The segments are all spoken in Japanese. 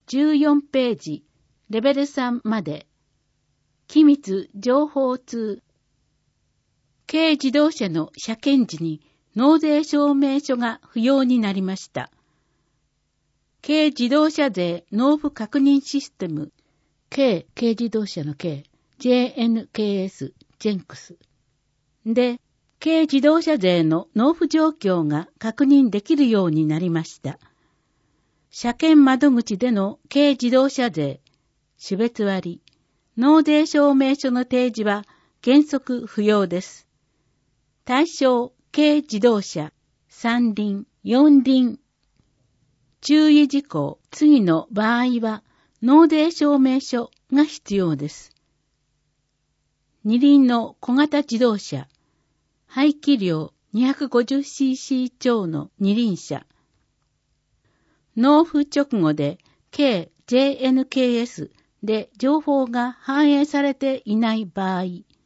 14ページ、レベル3まで。機密情報通。軽自動車の車検時に納税証明書が不要になりました。軽自動車税納付確認システム、軽自動車の軽、JNKS、JENKS。で、軽自動車税の納付状況が確認できるようになりました。車検窓口での軽自動車税、種別割、納税証明書の提示は原則不要です。対象、軽自動車、三輪、四輪。注意事項、次の場合は納税証明書が必要です。二輪の小型自動車、排気量 250cc 超の二輪車。納付直後で軽 JNKS で情報が反映されていない場合、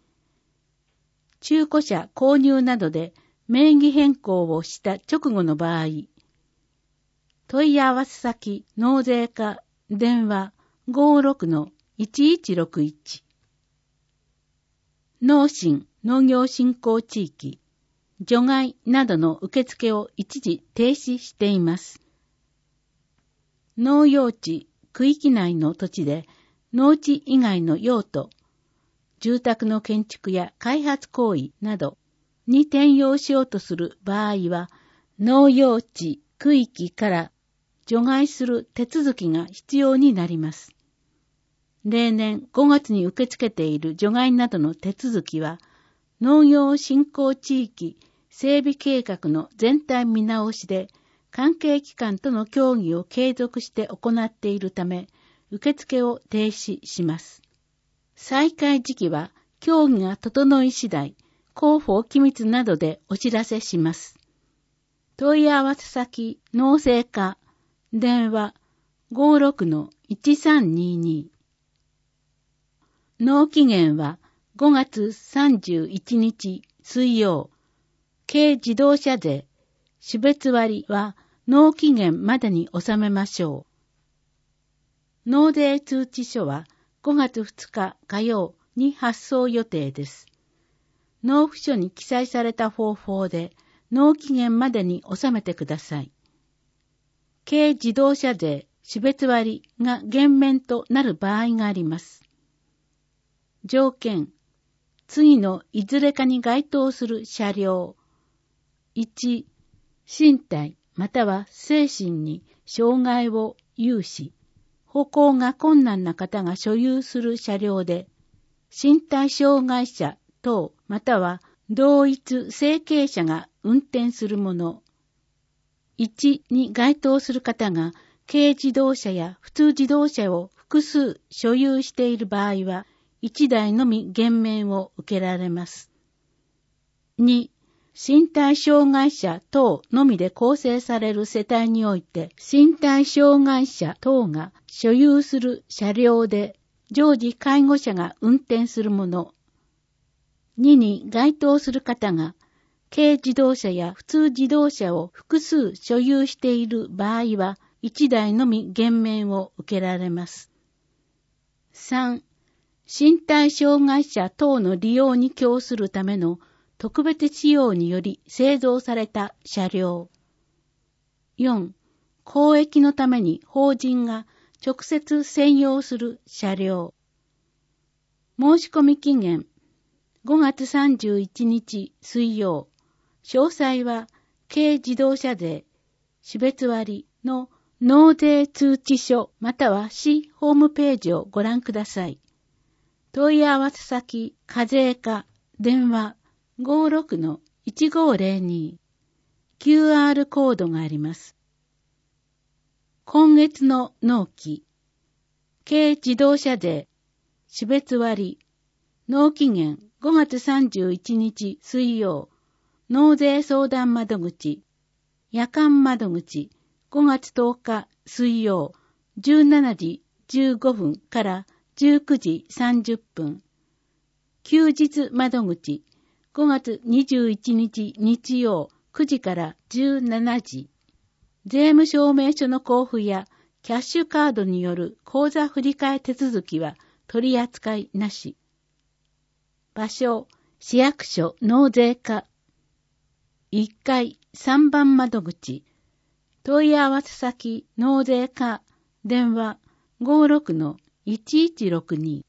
中古車購入などで名義変更をした直後の場合、問い合わせ先納税課電話 56-1161 農信農業振興地域除外などの受付を一時停止しています。農用地区域内の土地で農地以外の用途、住宅の建築や開発行為などに転用しようとする場合は、農用地区域から除外する手続きが必要になります。例年5月に受け付けている除外などの手続きは、農業振興地域整備計画の全体見直しで、関係機関との協議を継続して行っているため、受付を停止します。再開時期は、協議が整い次第、広報機密などでお知らせします。問い合わせ先、農政課、電話 56-1322。納期限は5月31日水曜。軽自動車税、種別割は納期限までに納めましょう。納税通知書は5月2日火曜に発送予定です。納付書に記載された方法で納期限までに納めてください。軽自動車税、種別割が減免となる場合があります。条件、次のいずれかに該当する車両。1、身体または精神に障害を有し、歩行が困難な方が所有する車両で、身体障害者等または同一成型者が運転するもの。1に該当する方が軽自動車や普通自動車を複数所有している場合は、1台のみ減免を受けられます。2、身体障害者等のみで構成される世帯において、身体障害者等が所有する車両で、常時介護者が運転するもの。2に該当する方が、軽自動車や普通自動車を複数所有している場合は、1台のみ減免を受けられます。3、身体障害者等の利用に供するための特別仕様により製造された車両。4、公益のために法人が直接専用する車両。申込期限5月31日水曜。詳細は軽自動車税、種別割の納税通知書または市ホームページをご覧ください。問い合わせ先、課税課、電話 56-1502。QR コードがあります。今月の納期、軽自動車税、種別割、納期限5月31日水曜、納税相談窓口、夜間窓口、5月10日水曜、17時15分から19時30分。休日窓口、5月21日日曜9時から17時。税務証明書の交付やキャッシュカードによる口座振替手続きは取り扱いなし。場所、市役所納税課。1階3番窓口。問い合わせ先納税課。電話 56-1162。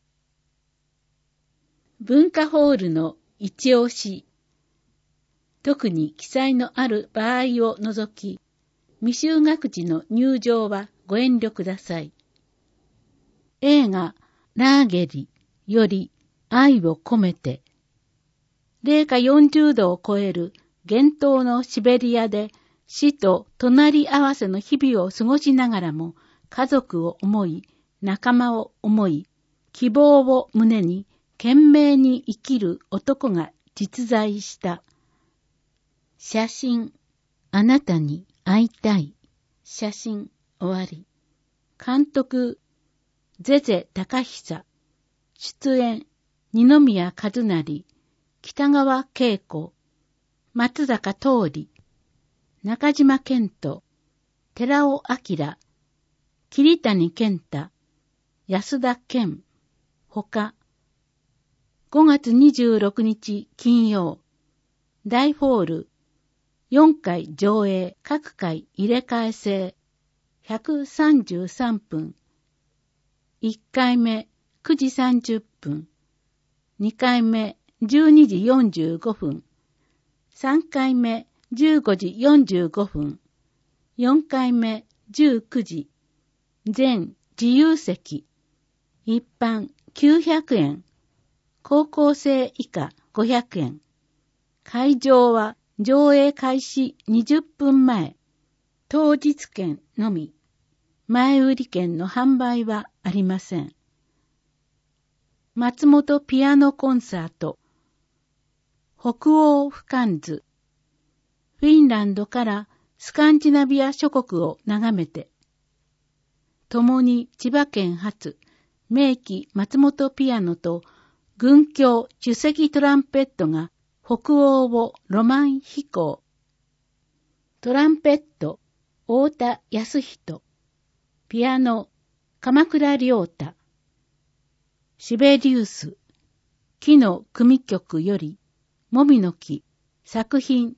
文化ホールの一押し。特に記載のある場合を除き、未就学児の入場はご遠慮ください。映画ラーゲリより愛を込めて、零下40度を超える厳冬のシベリアで死と隣り合わせの日々を過ごしながらも家族を思い、仲間を思い、希望を胸に懸命に生きる男が実在した。写真、あなたに会いたい。写真、終わり。監督、ゼゼ高久。出演、二宮和也、北川景子、松坂桃李、中島健人、寺尾明、桐谷健太、安田健、ほか。5月26日金曜、大ホール、4回上映、各回入れ替え制、133分。1回目、9時30分。2回目、12時45分。3回目、15時45分。4回目、19時。全自由席。一般900円。高校生以下500円。会場は上映開始20分前。当日券のみ。前売り券の販売はありません。松本ピアノコンサート。北欧俯瞰図。フィンランドからスカンジナビア諸国を眺めて。共に千葉県発、名機松本ピアノと軍協首席トランペットが北欧をロマン飛行。トランペット、太田康人。ピアノ、鎌倉良太。シベリウス、木の組曲より、もみの木、作品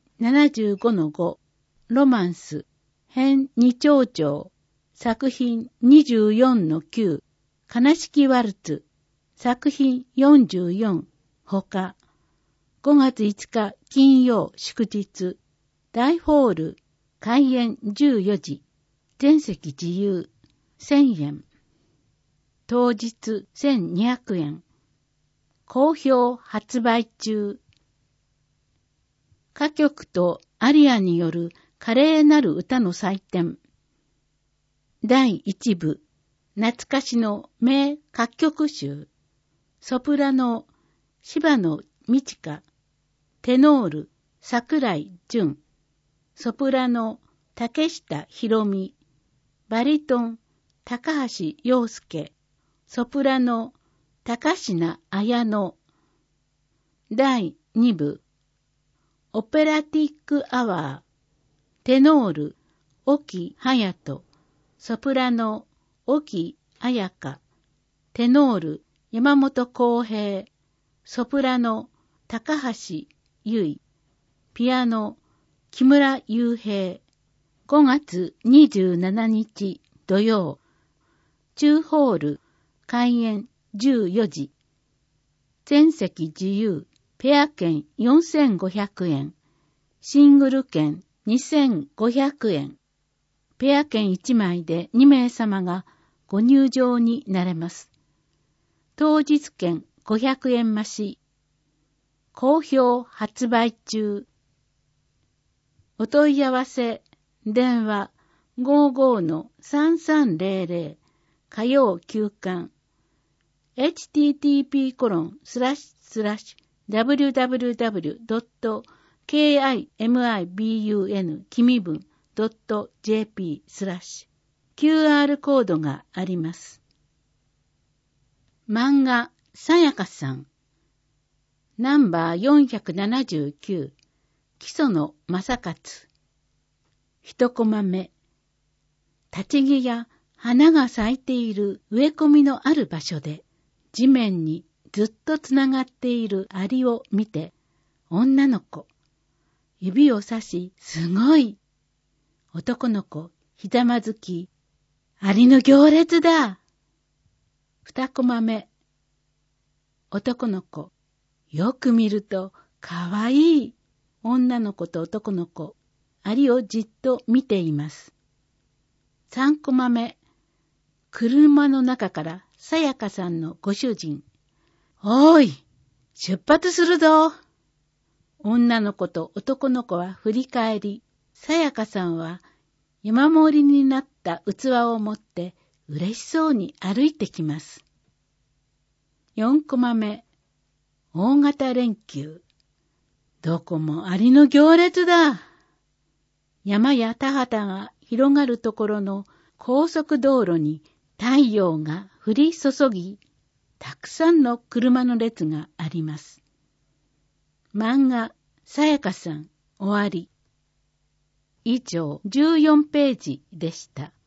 75-5、ロマンス、編二丁々、作品 24-9、悲しきワルツ、作品44、ほか。5月5日金曜祝日、大ホール、開演14時、全席自由、1000円。当日1200円。好評発売中。歌曲とアリアによる華麗なる歌の祭典。第1部、懐かしの名歌曲集。ソプラノ、柴野美智香。テノール、桜井淳。ソプラノ、竹下博美。バリトン、高橋洋介。ソプラノ、高階綾乃。第2部、オペラティックアワー。テノール、沖隼人。ソプラノ、沖彩香。テノール、山本浩平。ソプラノ、高橋優衣。ピアノ、木村雄平。5月27日土曜。中ホール、開演14時。全席自由、ペア券4500円。シングル券2500円。ペア券1枚で2名様がご入場になれます。当日券500円増し。好評発売中。お問い合わせ、電話 55-3300 火曜休館。http://www.kimibun.jp/ QR コードがあります。漫画さやかさん。ナンバー479。木曽の正勝。一コマ目。立ち木や花が咲いている植え込みのある場所で、地面にずっとつながっているアリを見て、女の子、指をさし、すごい。男の子、ひざまずき、アリの行列だ。2コマ目。男の子、よく見るとかわいい。女の子と男の子、アリをじっと見ています。3コマ目。車の中からさやかさんのご主人。おーい、出発するぞ。女の子と男の子は振り返り、さやかさんは山盛りになった器を持って嬉しそうに歩いてきます。4コマ目。大型連休。どこもアリの行列だ。山や田畑が広がるところの高速道路に太陽が降り注ぎ、たくさんの車の列があります。漫画、さやかさん、終わり。以上14ページでした。